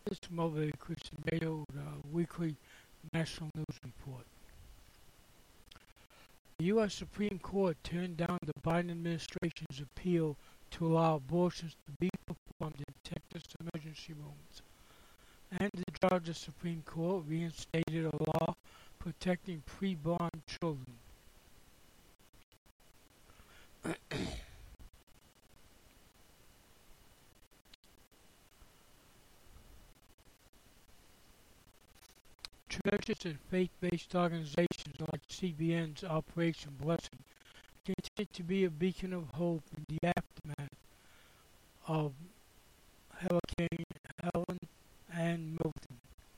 This is Mulberry Christian Radio, the weekly national news report. The U.S. Supreme Court turned down the Biden administration's appeal to allow abortions to be performed in Texas emergency rooms. And the Georgia Supreme Court reinstated a law protecting preborn children. Churches and faith-based organizations like CBN's Operation Blessing continue to be a beacon of hope in the aftermath of Hurricane Helene and Milton.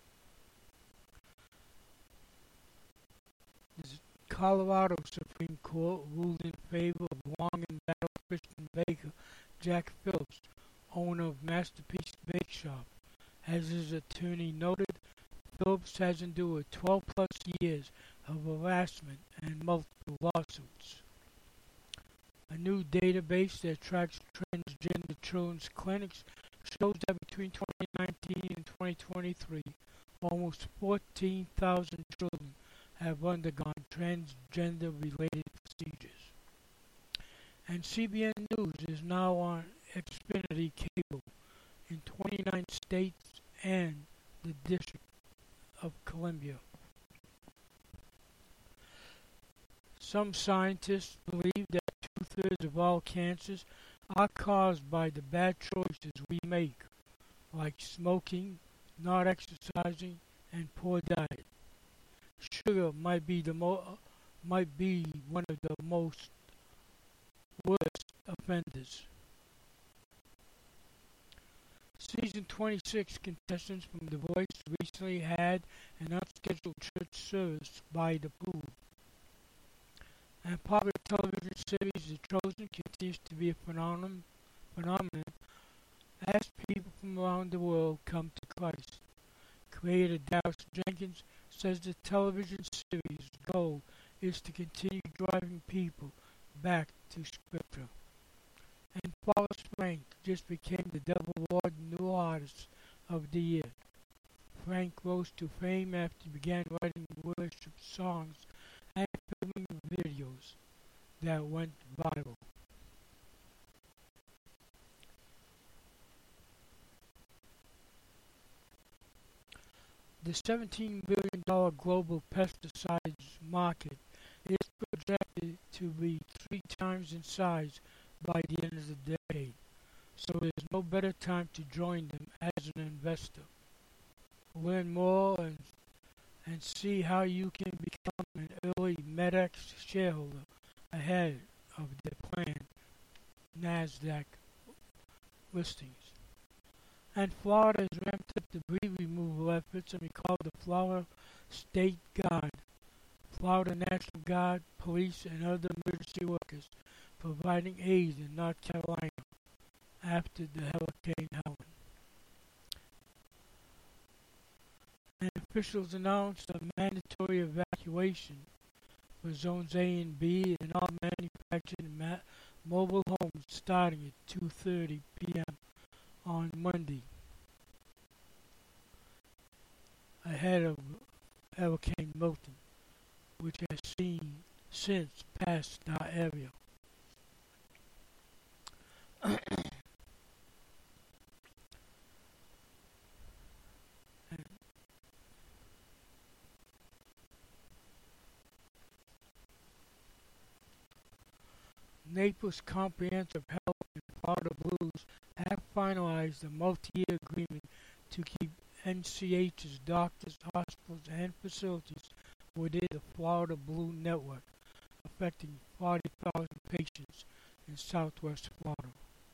The Colorado Supreme Court ruled in favor of long embattled Christian baker Jack Phillips, owner of Masterpiece Bake Shop. As his attorney noted, Phillips has endured 12-plus years of harassment and multiple lawsuits. A new database that tracks transgender children's clinics shows that between 2019 and 2023, almost 14,000 children have undergone transgender-related procedures. And CBN News is now on Xfinity Cable in 29 states and the District of Columbia. Some scientists believe that two-thirds of all cancers are caused by the bad choices we make, like smoking, not exercising, and poor diet. Sugar might be one of the most worst offenders. Season 26 contestants from The Voice recently had an unscheduled church service by the pool. And popular television series The Chosen continues to be a phenomenon as people from around the world come to Christ. Creator Dallas Jenkins says the television series' goal is to continue driving people back to Scripture. And Forrest Frank just became the Devil Award New Artist of the Year. Frank rose to fame after he began writing worship songs and filming videos that went viral. The $17 billion global pesticides market is projected to be 3 times in size by the end of the decade, so there's no better time to join them as an investor. Learn more and see how you can become an early MEDX shareholder ahead of their planned NASDAQ listings. And Florida has ramped up debris removal efforts and recalled the Florida State Guard, Florida National Guard, police, and other emergency workers providing aid in North Carolina after the Hurricane Helene. And officials announced a mandatory evacuation for Zones A and B in all manufactured mobile homes starting at 2:30 p.m. on Monday, ahead of Hurricane Milton, which has since passed our area. Naples Comprehensive Health and Florida Blues have finalized a multi-year agreement to keep NCH's doctors, hospitals, and facilities within the Florida Blue Network, affecting 40,000 patients in southwest Florida.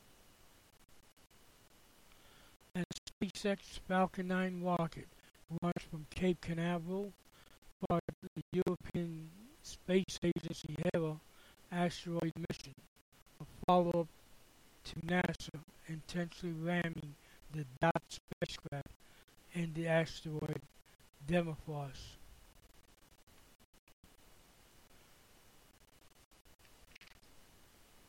And SpaceX Falcon 9 rocket launched from Cape Canaveral for the European Space Agency HERA asteroid mission, a follow-up to NASA intentionally ramming the DOT spacecraft in the asteroid Dimorphos.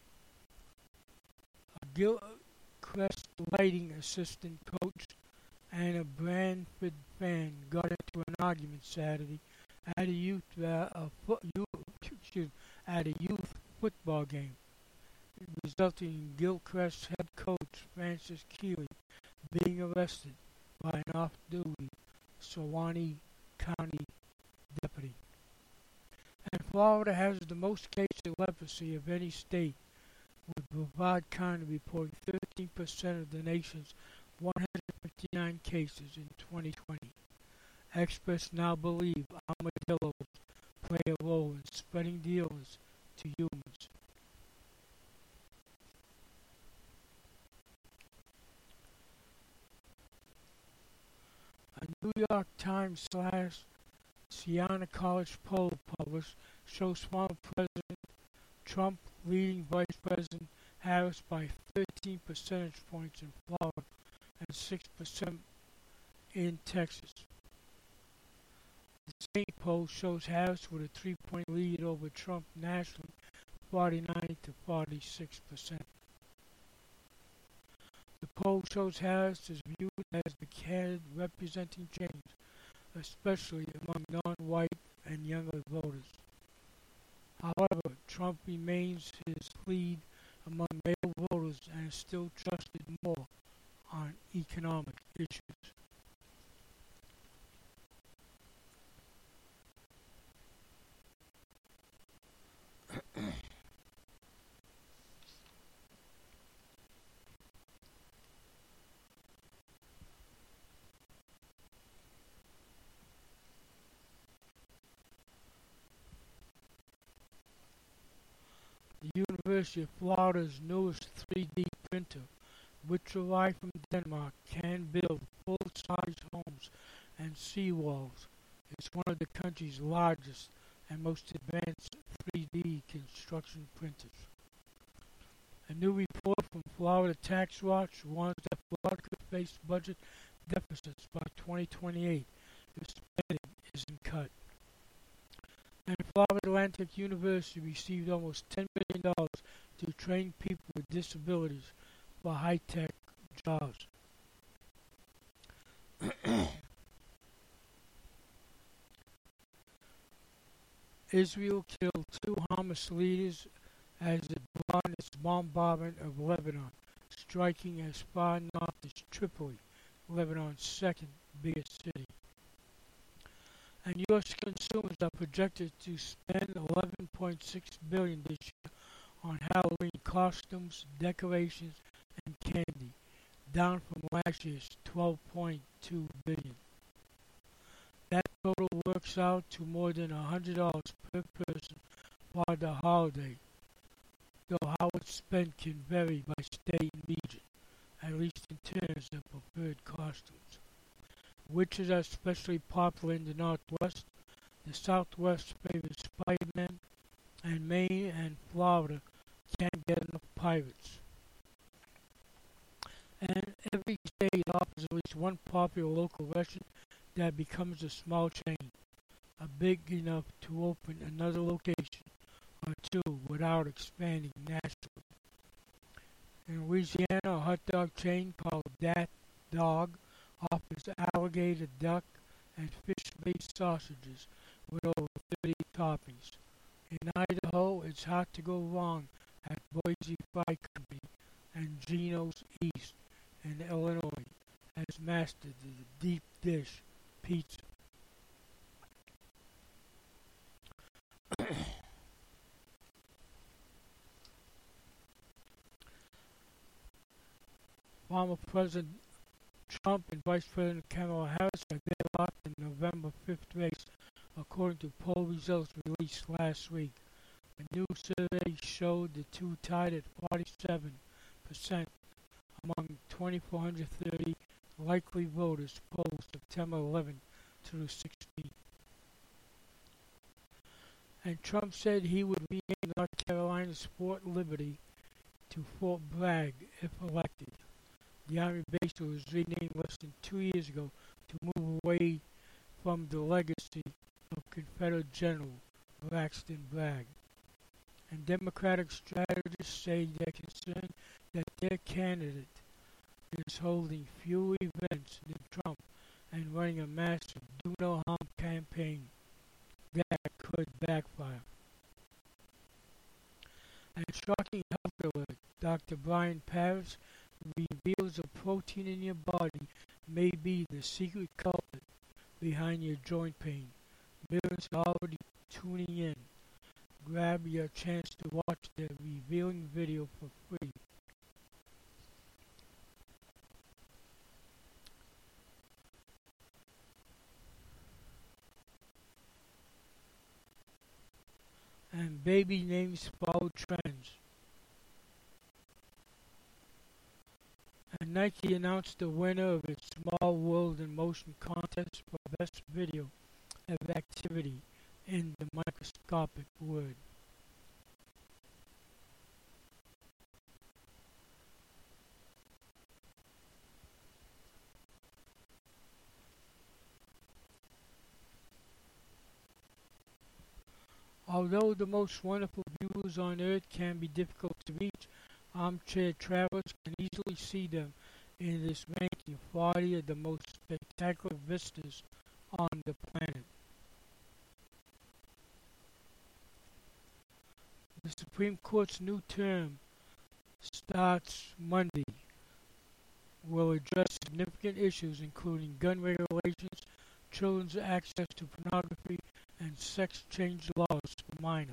A Gilchrist lighting assistant coach and a Brantford fan got into an argument Saturday at a at a youth football game, resulting in Gilchrist head coach Francis Keeley being arrested by an off-duty Suwannee County deputy. And Florida has the most cases of leprosy of any state, with Brevard County reporting 13% of the nation's 159 cases in 2020. Experts now believe armadillos play a role in spreading the illness to humans. A New York Times / Siena College poll published shows former President Trump leading Vice President Harris by 13 percentage points in Florida and 6% in Texas. The same poll shows Harris with a 3-point lead over Trump nationally, 49 to 46%. The poll shows Harris is viewed as the candidate representing change, especially among non-white and younger voters. However, Trump remains his lead among male voters and is still trusted more on economic issues. The University of Florida's newest 3D printer, which arrived from Denmark, can build full-size homes and seawalls. It's one of the country's largest and most advanced 3D construction printers. A new report from Florida Tax Watch warns that Florida could face budget deficits by 2028 if spending isn't cut. And Florida Atlantic University received almost $10 million to train people with disabilities for high-tech jobs. Israel killed 2 Hamas leaders as it began its bombardment of Lebanon, striking as far north as Tripoli, Lebanon's second biggest city. And U.S. consumers are projected to spend $11.6 billion this year on Halloween costumes, decorations, and candy, down from last year's $12.2 billion. That total works out to more than $100 per person for the holiday, though how it's spent can vary by state and region, at least in terms of preferred costumes. Witches are especially popular in the Northwest. The Southwest favors Spider-Man, and Maine and Florida can't get enough pirates. And every state offers at least one popular local restaurant that becomes a small chain, big enough to open another location or two without expanding nationally. In Louisiana, a hot dog chain called Dat Dog offers alligator, duck, and fish-based sausages with over 30 toppings. In Idaho, it's hard to go wrong at Boise Fry Company, and Geno's East in Illinois has mastered the deep dish pizza. Former President Trump and Vice President Kamala Harris are deadlocked in November 5th race, according to poll results released last week. A new survey showed the two tied at 47% among 2,430 likely voters polled September 11th through 16th. And Trump said he would rename North Carolina's Fort Liberty to Fort Bragg if elected. The Army base was renamed less than 2 years ago to move away from the legacy of Confederate General Braxton Bragg. And Democratic strategists say they're concerned that their candidate, is holding fewer events than Trump and running a massive do no harm campaign that could backfire. And shocking health alert, Dr. Brian Paris reveals a protein in your body may be the secret culprit behind your joint pain. Millions are already tuning in. Grab your chance to watch the revealing video for free. And baby names follow trends. And Nike announced the winner of its Small World in Motion contest for Best Video of Activity in the Microscopic Word. Although the most wonderful views on Earth can be difficult to reach, armchair travelers can easily see them in this ranking of 40 of the most spectacular vistas on the planet. The Supreme Court's new term starts Monday. Will address significant issues including gun regulations, children's access to pornography, and sex change laws for minors.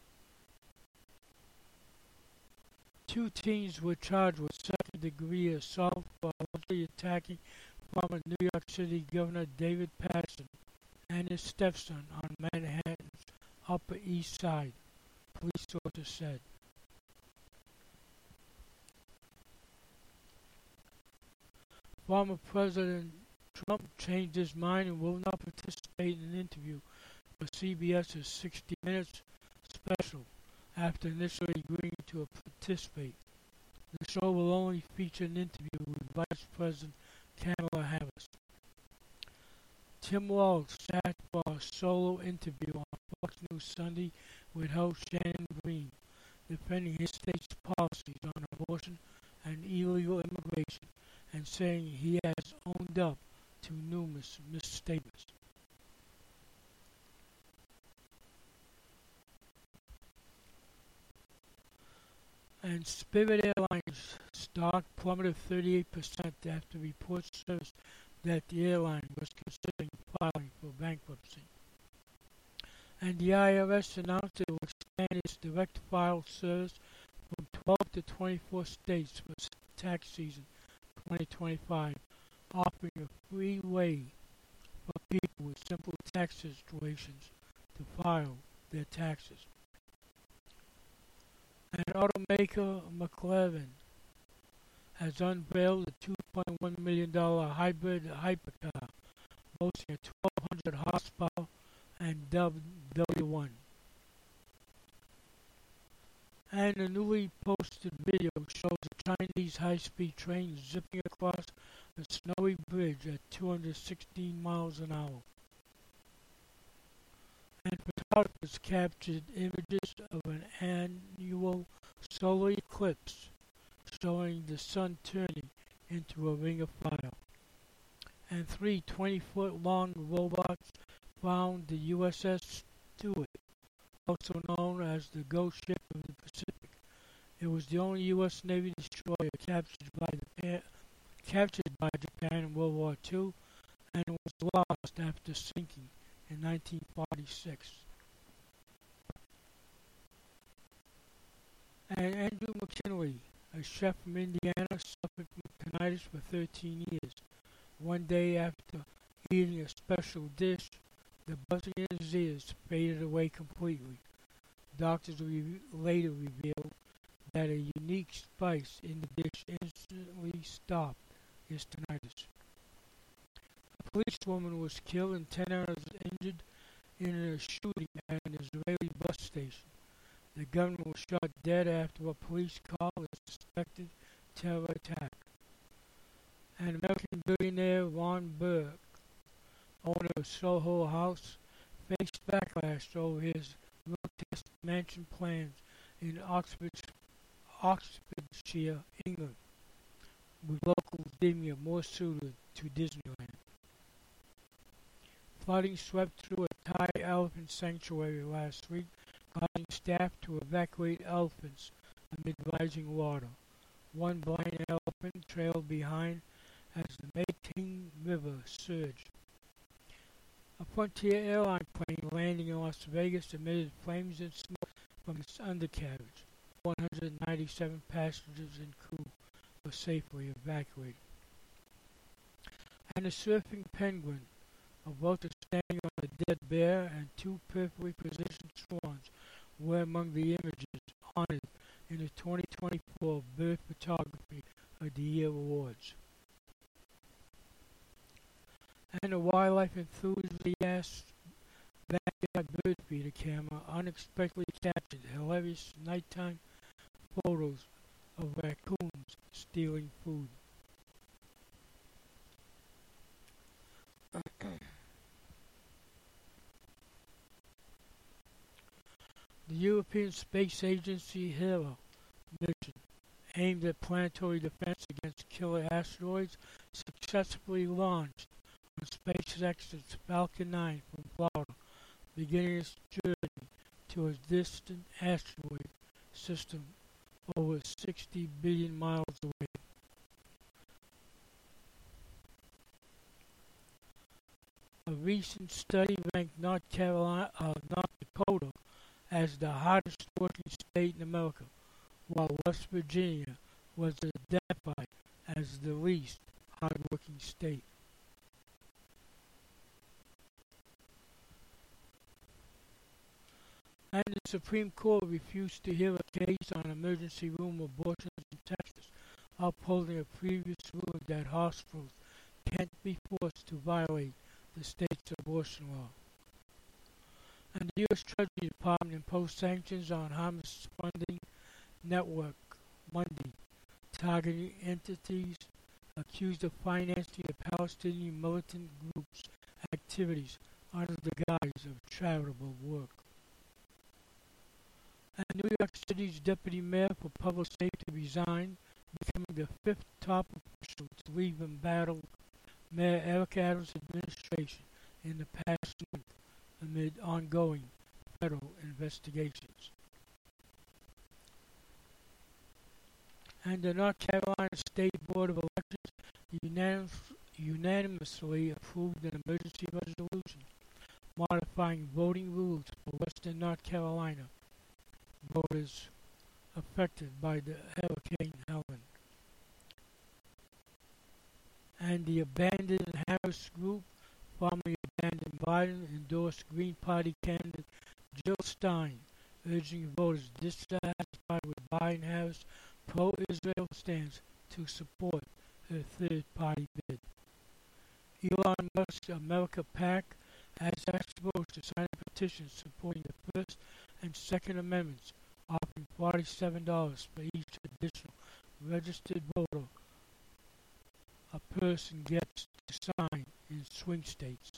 Two teens were charged with second-degree assault for allegedly attacking former New York City Governor David Paterson and his stepson on Manhattan's Upper East Side, police sources said. Former President Trump changed his mind and will not participate in an interview for CBS's 60 Minutes special after initially agreeing to participate. The show will only feature an interview with Vice President Kamala Harris. Tim Walz sat for a solo interview on Fox News Sunday with host Shannon Green, defending his state's policies on abortion and illegal immigration and saying he has owned up to numerous misstatements. And Spirit Airlines stock plummeted 38% after reports surfaced that the airline was considering filing for bankruptcy. And the IRS announced it will expand its direct file service from 12 to 24 states for tax season 2025, offering a free way for people with simple tax situations to file their taxes. And automaker McLaren has unveiled a $2.1 million hybrid hypercar boasting a 1,200 horsepower and dubbed W1. And a newly posted video shows a Chinese high-speed train zipping across a snowy bridge at 216 miles an hour. And photographers captured images of an annual solar eclipse showing the sun turning into a ring of fire. And three 20-foot-long robots found the USS Stewart, also known as the Ghost Ship of the Pacific. It was the only U.S. Navy destroyer captured by Japan in World War II and was lost after sinking in 1946. And Andrew McKinley, a chef from Indiana, suffered from tinnitus for 13 years. One day after eating a special dish, the buzzing in his ears faded away completely. Doctors later revealed that a unique spice in the dish instantly stopped his tinnitus. A policewoman was killed and 10 others injured in a shooting at an Israeli bus station. The gunman was shot dead after a police called a suspected terror attack. And American billionaire Ron Burke, owner of Soho House, faced backlash over his grotesque mansion plans in Oxfordshire, England, with locals leaving it more suited to Disneyland. Flooding swept through a Thai elephant sanctuary last week, causing staff to evacuate elephants amid rising water. One blind elephant trailed behind as the Mekong River surged. A Frontier airline plane landing in Las Vegas emitted flames and smoke from its undercarriage. 197 passengers and crew were safely evacuated. And a surfing penguin, a vulture standing on a dead bear, and two perfectly positioned swans were among the images honored in the 2024 Bird Photography of the Year Awards. And a wildlife enthusiast backyard bird feeder camera unexpectedly captured hilarious nighttime photos of raccoons stealing food. The European Space Agency Hera mission, aimed at planetary defense against killer asteroids, successfully launched on SpaceX's Falcon 9 from Florida, beginning its journey to a distant asteroid system over 60 billion miles away. A recent study ranked North Dakota as the hardest working state in America, while West Virginia was identified as the least hard-working state. And the Supreme Court refused to hear a case on emergency room abortions in Texas, upholding a previous ruling that hospitals can't be forced to violate the state's abortion law. And the U.S. Treasury Department imposed sanctions on Hamas funding network Monday, targeting entities accused of financing the Palestinian militant group's activities under the guise of charitable work. And New York City's deputy mayor for public safety resigned, becoming the fifth top official to leave embattled Mayor Eric Adams' administration in the past month amid ongoing federal investigations. And the North Carolina State Board of Elections unanimously approved an emergency resolution modifying voting rules for Western North Carolina voters affected by the Hurricane Helen. And the Abandon Harris Group, formerly Abandon Biden, endorsed Green Party candidate Jill Stein, urging voters dissatisfied with Biden-Harris pro-Israel stance to support her third-party bid. Elon Musk's America PAC asked voters to sign a petition supporting the First and Second Amendments, offering $47 for each additional registered voter a person gets to sign in swing states.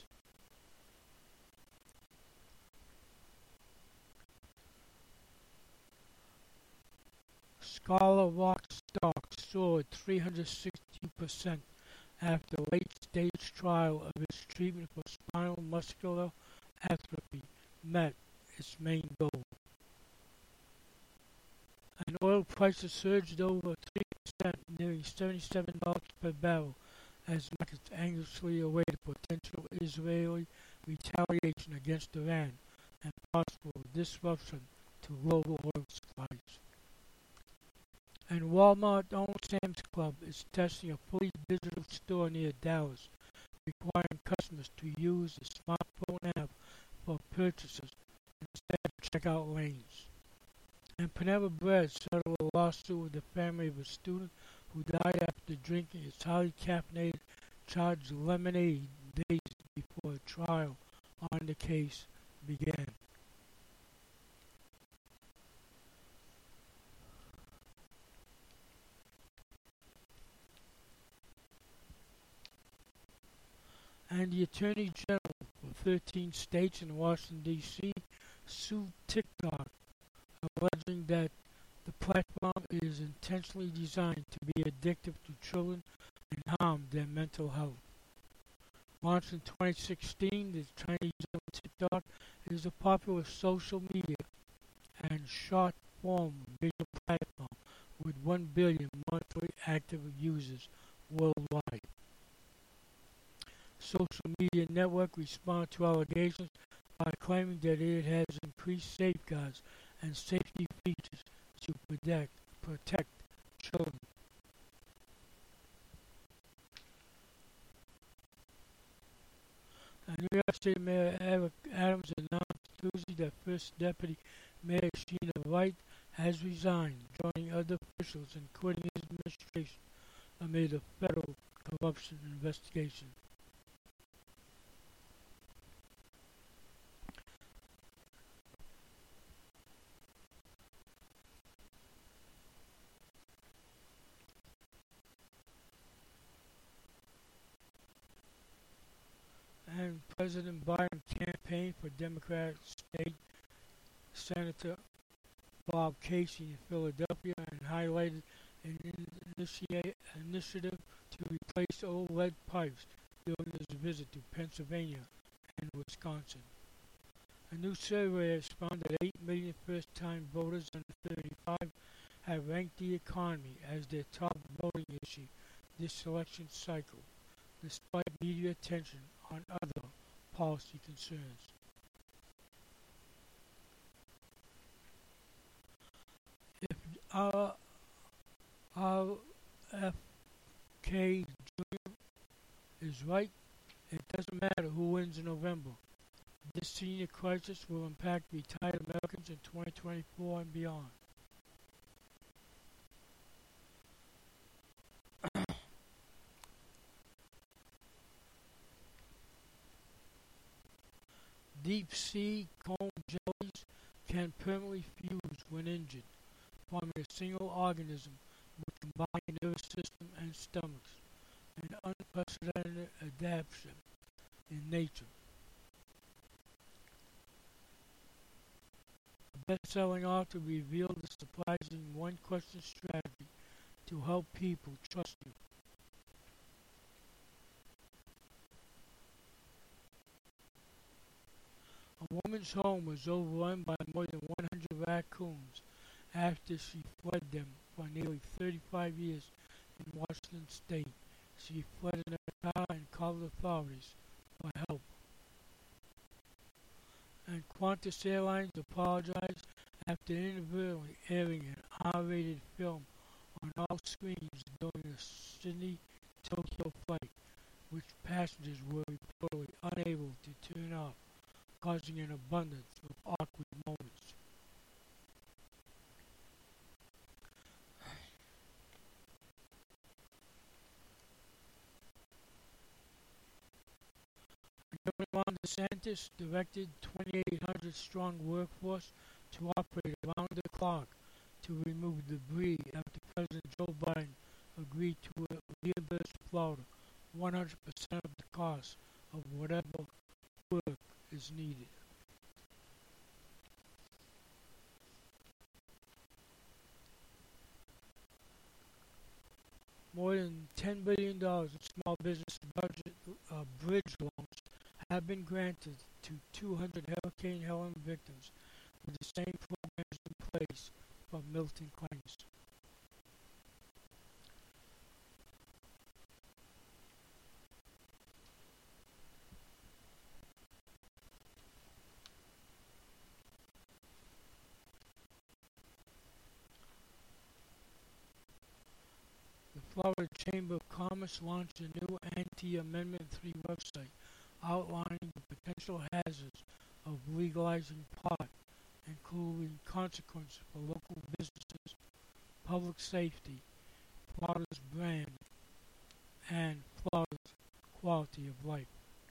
Scholar Rock stock soared 360% after late-stage trial of its treatment for spinal muscular atrophy met its main goal. And oil prices surged over 3%, nearing $77 per barrel, as markets anxiously awaited potential Israeli retaliation against Iran and possible disruption to global oil supplies. And Walmart-owned Sam's Club is testing a fully digital store near Dallas, requiring customers to use the smartphone app for purchases instead of checkout lanes. And Panera Bread settled a lawsuit with the family of a student who died after drinking its highly caffeinated charged lemonade days before a trial on the case began. And the Attorney General for 13 states and Washington, D.C. sued TikTok, alleging that the platform is intentionally designed to be addictive to children and harm their mental health. Launched in 2016, the Chinese TikTok is a popular social media and short-form video platform with 1 billion monthly active users worldwide. Social media network responded to allegations by claiming that it has increased safeguards and safety features to protect children. New York City Mayor Eric Adams announced Tuesday that First Deputy Mayor Sheena Wright has resigned, joining other officials in quitting his administration amid a federal corruption investigation. And President Biden campaigned for Democratic State Senator Bob Casey in Philadelphia and highlighted an initiative to replace old lead pipes during his visit to Pennsylvania and Wisconsin. A new survey has found that 8 million first-time voters under 35 have ranked the economy as their top voting issue this election cycle, despite media attention on other policy concerns. If RFK Jr. is right, it doesn't matter who wins in November. This senior crisis will impact retired Americans in 2024 and beyond. Deep-sea comb jellies can permanently fuse when injured, forming a single organism with combined nervous system and stomachs, an unprecedented adaptation in nature. The best-selling author revealed the surprising one-question strategy to help people trust you. A woman's home was overrun by more than 100 raccoons after she fled them for nearly 35 years in Washington State. She fled in her car and called authorities for help. And Qantas Airlines apologized after inadvertently airing an R-rated film on all screens during a Sydney-Tokyo flight, which passengers were reportedly unable to turn off, causing an abundance of awkward moments. Governor Ron DeSantis directed 2,800-strong workforce to operate around the clock to remove debris after President Joe Biden agreed to reimburse Florida 100% of the cost of whatever work is needed. More than $10 billion in small business budget bridge loans have been granted to 200 Hurricane Helene victims, with the same programs in place for Milton claims. The Florida Chamber of Commerce launched a new anti-Amendment 3 website outlining the potential hazards of legalizing pot, including consequences for local businesses, public safety, Florida's brand, and Florida's quality of life.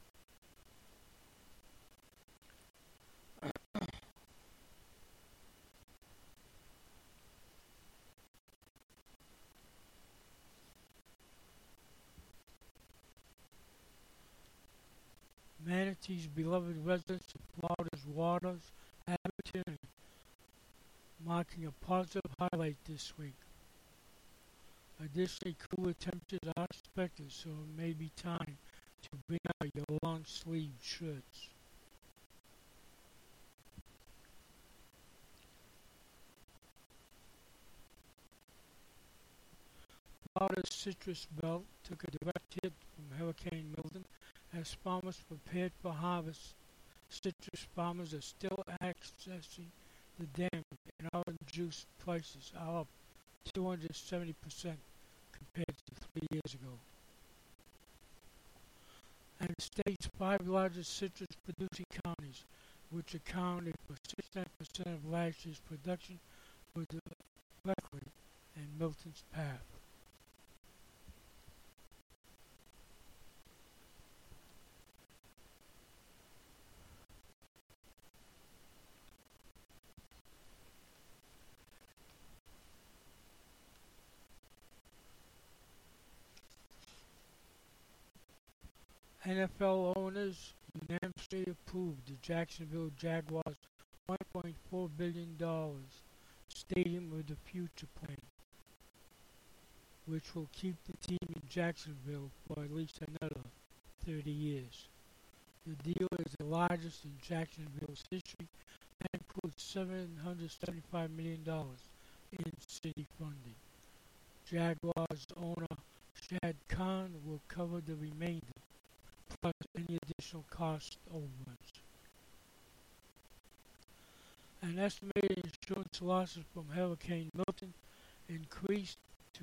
Manatee's beloved residents of Florida's waters have returned, marking a positive highlight this week. Additionally, cooler temperatures are expected, so it may be time to bring out your long-sleeved shirts. Florida's citrus belt took a direct hit from Hurricane Milton as farmers prepared for harvest. Citrus farmers are still accessing the damage, and orange juice prices are up 270% compared to 3 years ago. And the state's five largest citrus producing counties, which accounted for 69% of last year's production, were directly in Milton's path. NFL owners unanimously approved the Jacksonville Jaguars' $1.4 billion Stadium of the Future plan, which will keep the team in Jacksonville for at least another 30 years. The deal is the largest in Jacksonville's history and includes $775 million in city funding. Jaguars owner Shad Khan will cover the remainder, plus any additional cost overruns. An estimated insurance losses from Hurricane Milton increased to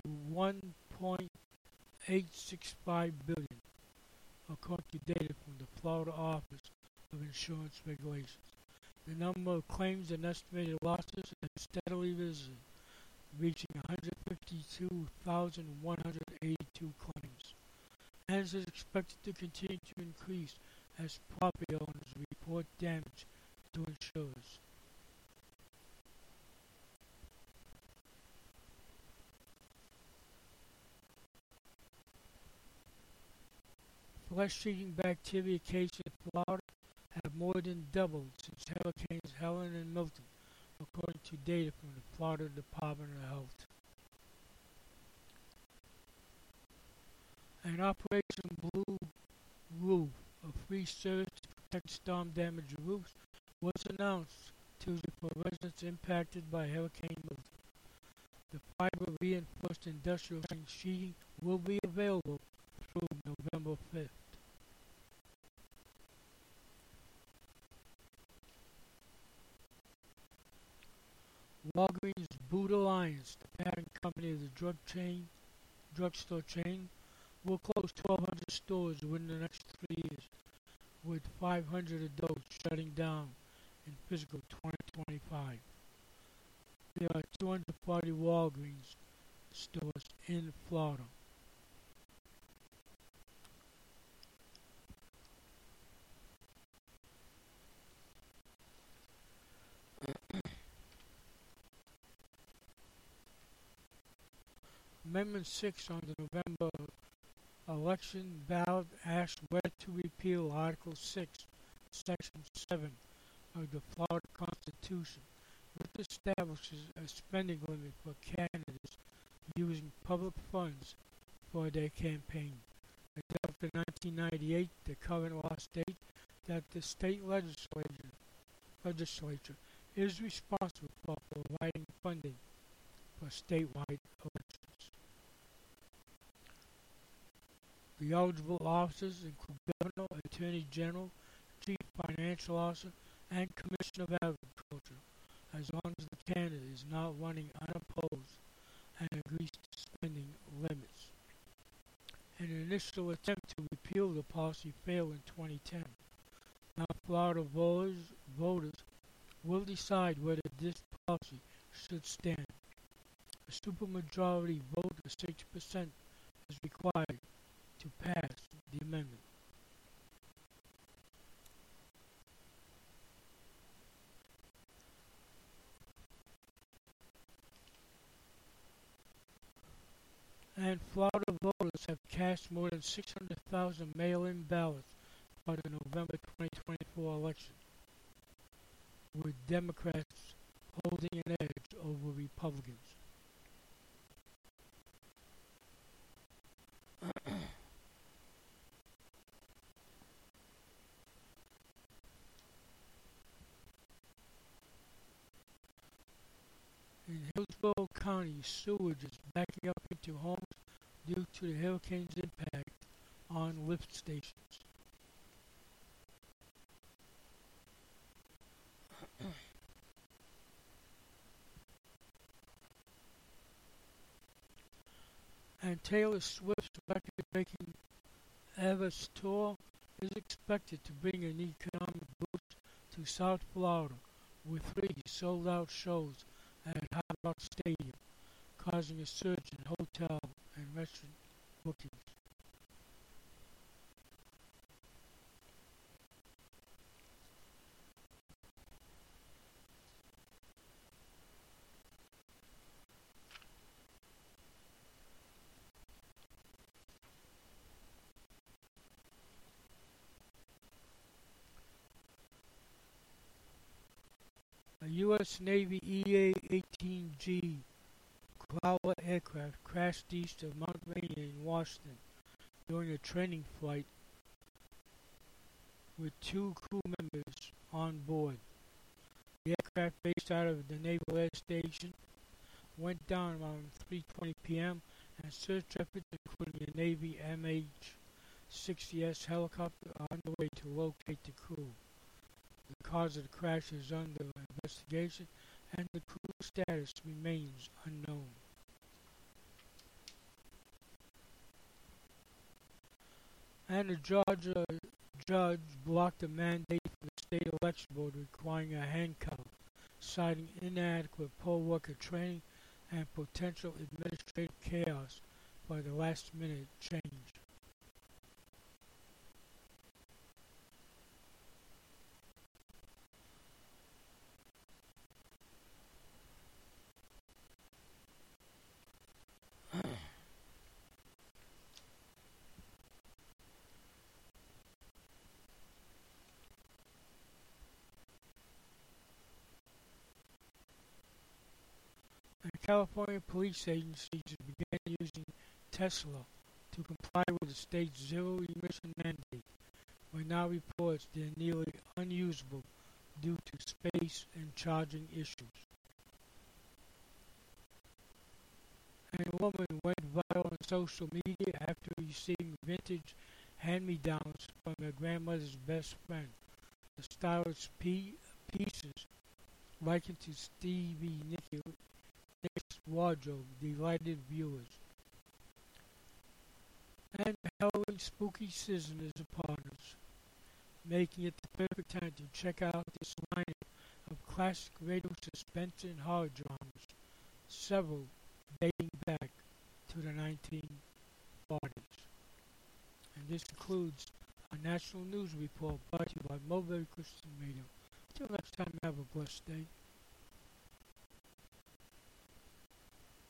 $1.865 billion, according to data from the Florida Office of Insurance Regulations. The number of claims and estimated losses has steadily risen, reaching 152,182 claims, and is expected to continue to increase as property owners report damage to insurers. Flesh-eating bacteria cases in Florida have more than doubled since Hurricanes Helene and Milton, according to data from the Florida Department of Health. An Operation Blue Roof, a free service to protect storm-damaged roofs, was announced Tuesday for residents impacted by Hurricane Milton. The fiber-reinforced industrial sheeting will be available through November 5th. Walgreens Boot Alliance, the parent company of the drugstore chain, will close 1,200 stores within the next 3 years, with 500 of those shutting down in fiscal 2025. There are 240 Walgreens stores in Florida. Amendment 6 on the November election ballot asked whether to repeal Article 6, Section 7 of the Florida Constitution, which establishes a spending limit for candidates using public funds for their campaign. Adopted in 1998, the current law states that the state legislature is responsible for providing funding for statewide elections. The eligible officers include Governor, Attorney General, Chief Financial Officer, and Commissioner of Agriculture, as long as the candidate is not running unopposed and agrees to spending limits. An initial attempt to repeal the policy failed in 2010. Now Florida voters will decide whether this policy should stand. A supermajority vote of 60% is required to pass the amendment. And Florida voters have cast more than 600,000 mail-in ballots for the November 2024 election, with Democrats holding an edge over Republicans. Hillsborough County sewage is backing up into homes due to the hurricane's impact on lift stations. And Taylor Swift's record-breaking Eras tour is expected to bring an economic boost to South Florida with 3 sold-out shows at Hard Rock Stadium, causing a surge in hotel and restaurant bookings. A U.S. Navy EA-18G Growler aircraft crashed east of Mount Rainier in Washington during a training flight with 2 crew members on board. The aircraft, based out of the Naval Air Station, went down around 3:20 p.m. and search efforts, including a Navy MH-60S helicopter, are underway to locate the crew. The cause of the crash is under investigation, and the crew status remains unknown. And the Georgia judge blocked a mandate from the state election board requiring a hand count, citing inadequate poll worker training and potential administrative chaos by the last-minute change. And California police agencies began using Tesla to comply with the state's zero-emission mandate, but now reports they're nearly unusable due to space and charging issues. And a woman went viral on social media after receiving vintage hand-me-downs from her grandmother's best friend. The stylish pieces, likened to Stevie Nicks' wardrobe, delighted viewers. And the Halloween spooky season is upon us, making it the perfect time to check out this lineup of classic radio suspense and horror dramas, several dating back to the 1940s. And this concludes our National News Report brought to you by Mulberry Christian Radio. Till next time, have a blessed day.